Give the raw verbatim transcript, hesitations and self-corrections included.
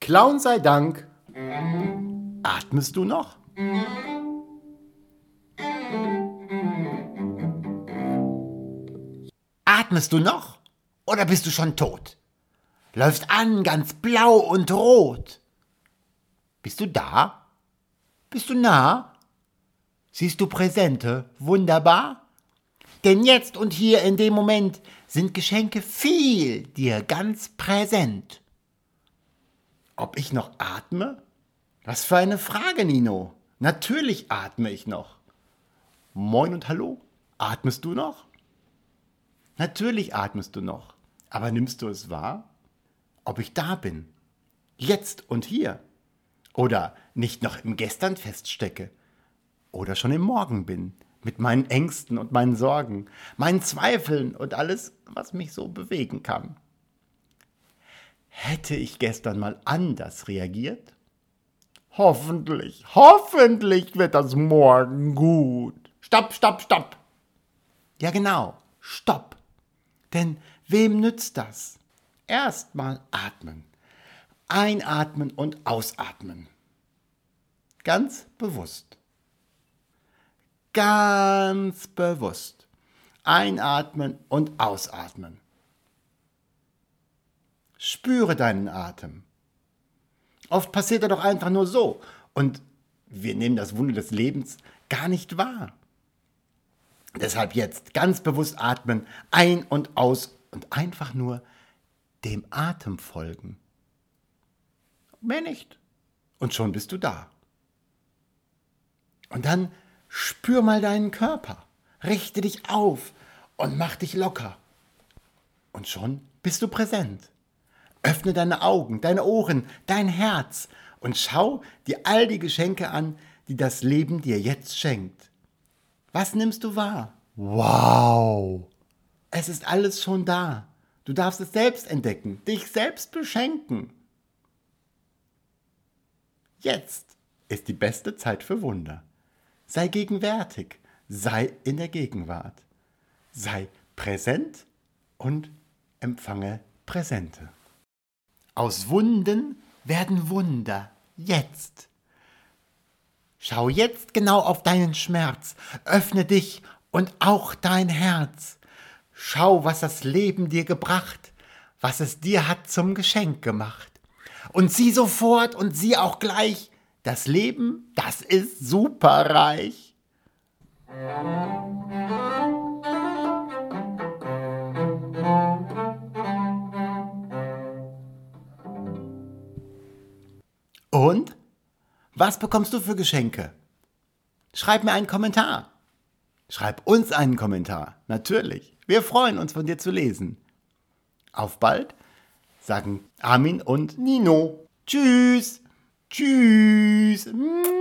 Clown sei Dank. Atmest du noch? Atmest du noch? Oder bist du schon tot? Läufst an, ganz blau und rot. Bist du da? Bist du nah? Siehst du Präsente? Wunderbar. Denn jetzt und hier in dem Moment sind Geschenke viel dir ganz präsent. Ob ich noch atme? Was für eine Frage, Nino. Natürlich atme ich noch. Moin und hallo, atmest du noch? Natürlich atmest du noch. Aber nimmst du es wahr? Ob ich da bin? Jetzt und hier? Oder nicht noch im Gestern feststecke? Oder schon im Morgen bin? Mit meinen Ängsten und meinen Sorgen, meinen Zweifeln und alles, was mich so bewegen kann. Hätte ich gestern mal anders reagiert? Hoffentlich, hoffentlich wird das morgen gut. Stopp, stopp, stopp. Ja genau, stopp. Denn wem nützt das? Erstmal atmen. Einatmen und ausatmen. Ganz bewusst. Ganz bewusst. Einatmen und ausatmen. Spüre deinen Atem. Oft passiert er doch einfach nur so und wir nehmen das Wunder des Lebens gar nicht wahr. Deshalb jetzt ganz bewusst atmen, ein und aus und einfach nur dem Atem folgen. Mehr nicht. Und schon bist du da. Und dann spür mal deinen Körper, richte dich auf und mach dich locker. Und schon bist du präsent. Öffne deine Augen, deine Ohren, dein Herz und schau dir all die Geschenke an, die das Leben dir jetzt schenkt. Was nimmst du wahr? Wow! Es ist alles schon da. Du darfst es selbst entdecken, dich selbst beschenken. Jetzt ist die beste Zeit für Wunder. Sei gegenwärtig, sei in der Gegenwart. Sei präsent und empfange Präsente. Aus Wunden werden Wunder, jetzt. Schau jetzt genau auf deinen Schmerz, öffne dich und auch dein Herz. Schau, was das Leben dir gebracht, was es dir hat zum Geschenk gemacht. Und sieh sofort und sieh auch gleich, das Leben, das ist superreich. Und? Was bekommst du für Geschenke? Schreib mir einen Kommentar. Schreib uns einen Kommentar, natürlich. Wir freuen uns, von dir zu lesen. Auf bald, sagen Armin und Nino. Tschüss. Tschüss.